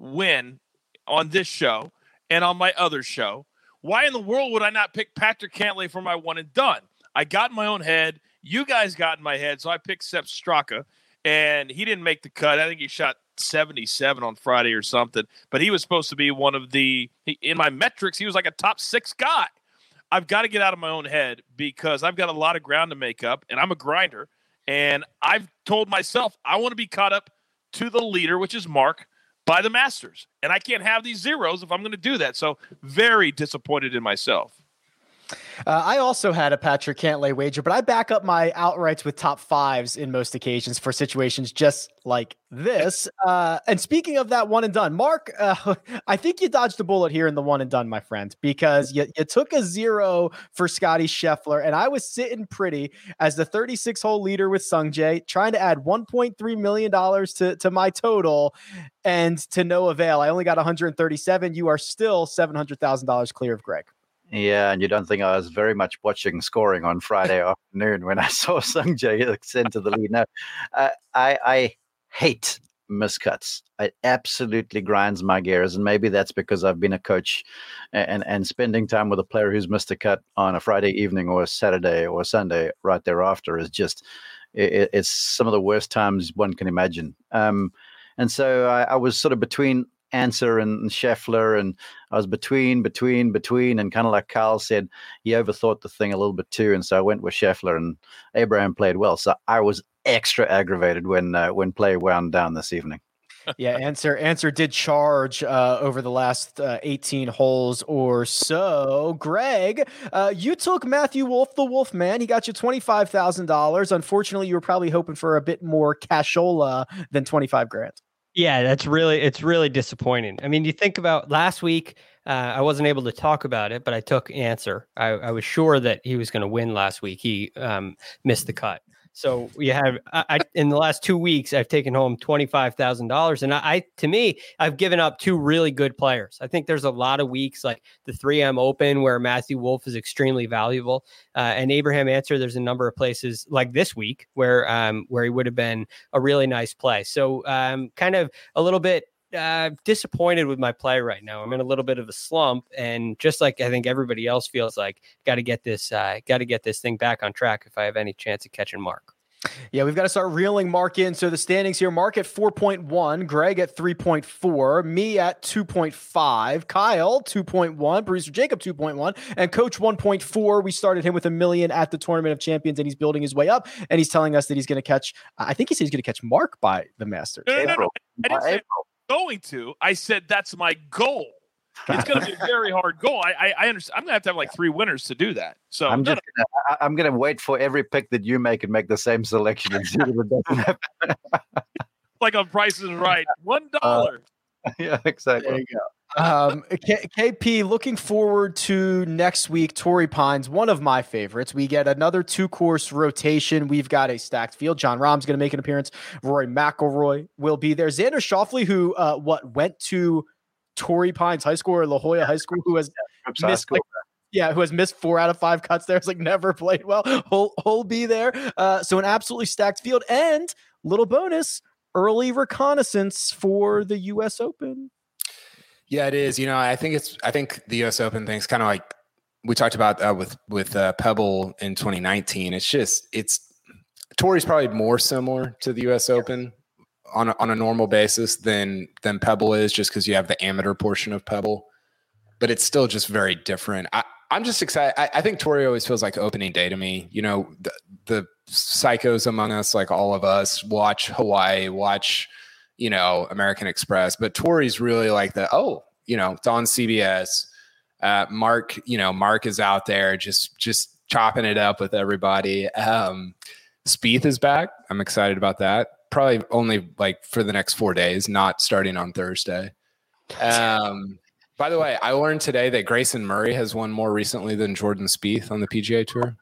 win on this show and on my other show, why in the world would I not pick Patrick Cantlay for my one and done? I got in my own head. You guys got in my head, so I picked Sepp Straka, and he didn't make the cut. I think he shot seventy-seven on Friday or something, but he was supposed to be one of the – in my metrics, he was like a top six guy. I've got to get out of my own head because I've got a lot of ground to make up, and I'm a grinder, and I've told myself I want to be caught up to the leader, which is Mark, by the Masters. And I can't have these zeros if I'm going to do that. So very disappointed in myself. Uh, I also had a Patrick Cantlay wager, but I back up my outrights with top fives in most occasions for situations just like this. Uh, and speaking of that one and done, Mark, uh, I think you dodged a bullet here in the one and done, my friend, because you, you took a zero for Scotty Scheffler, and I was sitting pretty as the thirty-six hole leader with Sungjae, trying to add one point three million dollars to, to my total, and to no avail. I only got one hundred thirty-seven. You are still seven hundred thousand dollars clear of Greg. Yeah, and you don't think I was very much watching scoring on Friday afternoon when I saw Sungjae extend to the lead. No, uh, I, I hate miscuts. It absolutely grinds my gears, and maybe that's because I've been a coach and, and spending time with a player who's missed a cut on a Friday evening or a Saturday or a Sunday right thereafter is just, it, it's some of the worst times one can imagine. Um, and so I, I was sort of between Answer and Scheffler, and I was between, between, between, and kind of like Carl said, he overthought the thing a little bit too, and so I went with Scheffler, and Abraham played well, so I was extra aggravated when uh, when play wound down this evening. Yeah, answer answer did charge uh, over the last uh, eighteen holes or so. Greg, uh, you took Matthew Wolff, the Wolf Man. He got you twenty-five thousand dollars. Unfortunately, you were probably hoping for a bit more cashola than twenty-five grand. Yeah, that's really, it's really disappointing. I mean, you think about last week, uh, I wasn't able to talk about it, but I took Answer. I, I was sure that he was going to win last week. He um, missed the cut. So we have, I, I, in the last two weeks, I've taken home twenty-five thousand dollars. And I, I, to me, I've given up two really good players. I think there's a lot of weeks like the three M Open where Matthew Wolff is extremely valuable. Uh, and Abraham Answer, there's a number of places like this week where, um, where he would have been a really nice play. So um, kind of a little bit uh, disappointed with my play right now. I'm in a little bit of a slump, and just like I think everybody else feels like, got to get this, uh, got to get this thing back on track if I have any chance of catching Mark. Yeah, we've got to start reeling Mark in. So the standings here, Mark at four point one, Greg at three point four, me at two point five, Kyle two point one, producer Jacob two point one, and Coach one point four. We started him with a million at the Tournament of Champions, and he's building his way up, and he's telling us that he's going to catch, I think he said he's going to catch Mark by the Masters. No, no, no, no. I didn't say I'm going to. I said that's my goal. It's going to be a very hard goal. I, I, I understand. I'm going to have to have like three winners to do that. So I'm no, just, no. gonna, I'm going to wait for every pick that you make and make the same selection and see if it doesn't happen. Like on Price is Right, one dollar. Uh, yeah, exactly. There you go. Um, K- KP, looking forward to next week. Torrey Pines, one of my favorites. We get another two-course rotation. We've got a stacked field. John Rahm's going to make an appearance. Rory McIlroy will be there. Xander Schauffele, who uh, what went to Torrey Pines High School or La Jolla High School, who has yeah, missed like, yeah, who has missed four out of five cuts there. It's like never played well. He'll, he'll be there. Uh, so an absolutely stacked field, and little bonus, early reconnaissance for the U S Open. Yeah, it is. You know, I think it's, I think the U S Open thing's kind of like we talked about uh, with, with uh, Pebble in twenty nineteen. It's just, it's, Torrey's probably more similar to the U S Open on a, on a normal basis than than Pebble is, just because you have the amateur portion of Pebble, but it's still just very different. I, I'm just excited. I, I think Torrey always feels like opening day to me. You know, the, the psychos among us, like all of us, watch Hawaii, watch, you know, American Express, but Torrey's really like the, oh, you know, it's on C B S. Uh, Mark, you know, Mark is out there just just chopping it up with everybody. Um, Spieth is back. I'm excited about that. Probably only like for the next four days, not starting on Thursday. Um, by the way, I learned today that Grayson Murray has won more recently than Jordan Spieth on the P G A Tour.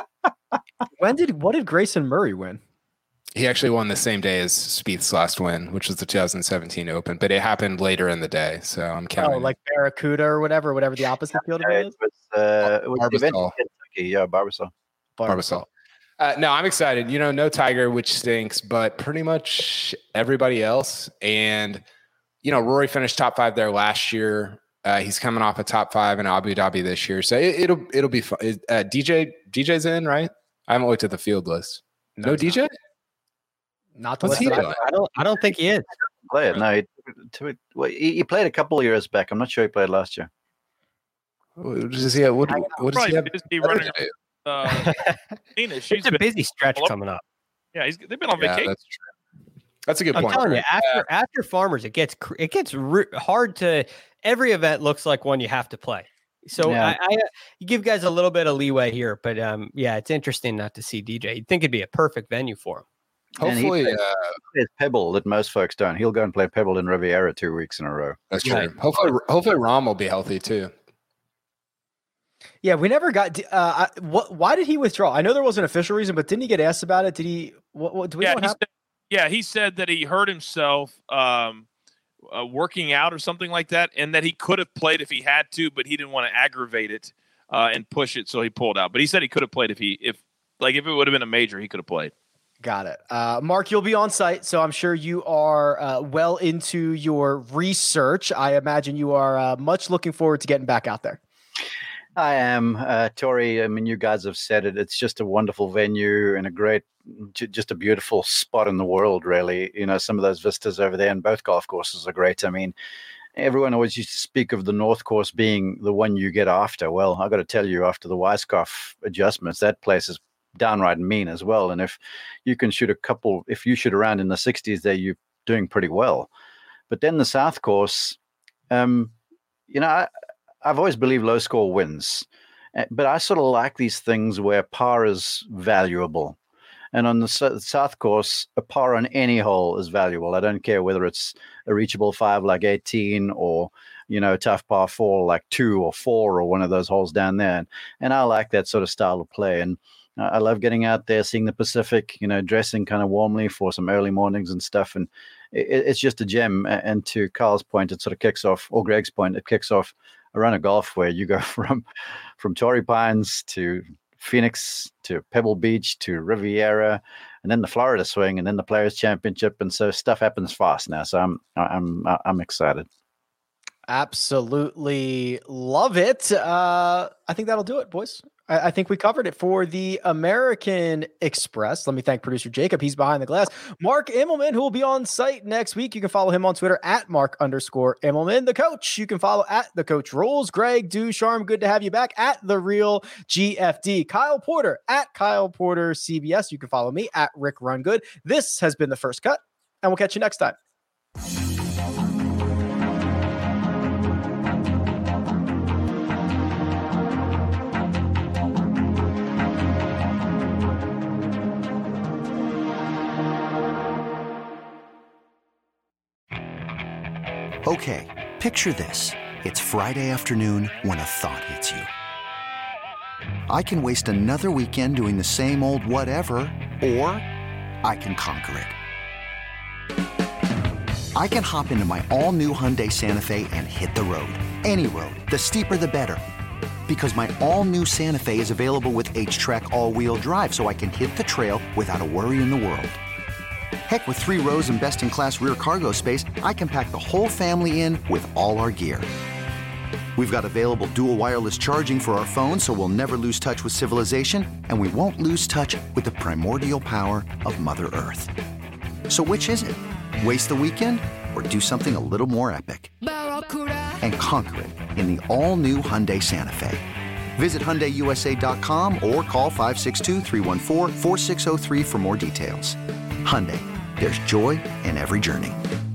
When did what did Grayson Murray win? He actually won the same day as Spieth's last win, which was the two thousand seventeen Open, but it happened later in the day, so I'm counting. Oh, like Barracuda or whatever, whatever the opposite field of it is. It was, uh, it was Barbasol. Kentucky, yeah, Barbasol. Barbasol. Uh, no, I'm excited. You know, no Tiger, which stinks, but pretty much everybody else. And, you know, Rory finished top five there last year. Uh, he's coming off a top five in Abu Dhabi this year. So it, it'll it'll be fun. Uh, D J, D J's in, right? I haven't looked at the field list. No, no D J? Not the What's list he that doing? I don't, I don't think he is. Play it. No, he, to, well, he, he played a couple of years back. I'm not sure he played last year. What does he have? What, what does he have? Busy running, uh, Nina, she's It's a been, busy stretch coming up. yeah, he's, they've been on Yeah, vacation. that's true. That's a good I'm point. telling you, Greg. after after Farmers, it gets cr- it gets re- hard to. Every event looks like one you have to play. So Yeah. I, I you give guys a little bit of leeway here, but um, yeah, it's interesting not to see D J. You'd think it'd be a perfect venue for him. Hopefully, And he uh, plays Pebble that most folks don't. He'll go and play Pebble in Riviera two weeks in a row. that's true. Right. Hopefully, hopefully, Rom will be healthy too. Yeah, we never got. Uh, I, what? Why did he withdraw? I know there was an official reason, but didn't he get asked about it? Did he? What? what do we yeah, know what he happened? said, yeah, he said that he hurt himself um, uh, working out or something like that, and that he could have played if he had to, but he didn't want to aggravate it uh, and push it, so he pulled out. But he said he could have played if he, if like if it would have been a major, he could have played. Got it. Uh, Mark, you'll be on site, so I'm sure you are uh, well into your research. I imagine you are uh, much looking forward to getting back out there. I am. Uh, Tori, I mean, you guys have said it. It's just a wonderful venue and a great, j- just a beautiful spot in the world, really. You know, some of those vistas over there, and both golf courses are great. I mean, everyone always used to speak of the North Course being the one you get after. Well, I've got to tell you, after the Weiskopf adjustments, that place is downright mean as well. And if you can shoot a couple, if you shoot around in the sixties there, you're doing pretty well. But then the South Course, um, you know, I, I've always believed low score wins, but I sort of like these things where par is valuable. And on the South Course, a par on any hole is valuable. I don't care whether it's a reachable five like eighteen or, you know, tough par four like two or four or one of those holes down there. And, and I like that sort of style of play. And I love getting out there, seeing the Pacific, you know, dressing kind of warmly for some early mornings and stuff. And it, it's just a gem. And to Carl's point, it sort of kicks off, or Greg's point, it kicks off a run of golf where you go from from Torrey Pines to Phoenix to Pebble Beach to Riviera, and then the Florida Swing, and then the Players Championship, and so stuff happens fast now. So I'm I'm I'm excited. Absolutely love it. Uh, I think that'll do it, boys. I, I think we covered it for the American Express. Let me thank producer Jacob. He's behind the glass. Mark Immelman, who will be on site next week. You can follow him on Twitter at Mark underscore Immelman. The coach, you can follow at the Coach Rules. Greg Ducharme, good to have you back at the Real G F D. Kyle Porter at Kyle Porter C B S. You can follow me at Rick Rungood. This has been The First Cut, and we'll catch you next time. Okay, picture this. It's Friday afternoon when a thought hits you. I can waste another weekend doing the same old whatever, or I can conquer it. I can hop into my all-new Hyundai Santa Fe and hit the road. Any road. The steeper, the better. Because my all-new Santa Fe is available with H-Track all-wheel drive, so I can hit the trail without a worry in the world. Heck, with three rows and best-in-class rear cargo space, I can pack the whole family in with all our gear. We've got available dual wireless charging for our phones, so we'll never lose touch with civilization, and we won't lose touch with the primordial power of Mother Earth. So which is it? Waste the weekend or do something a little more epic? And conquer it in the all-new Hyundai Santa Fe. Visit Hyundai U S A dot com or call five six two, three one four, four six zero three for more details. Hyundai, there's joy in every journey.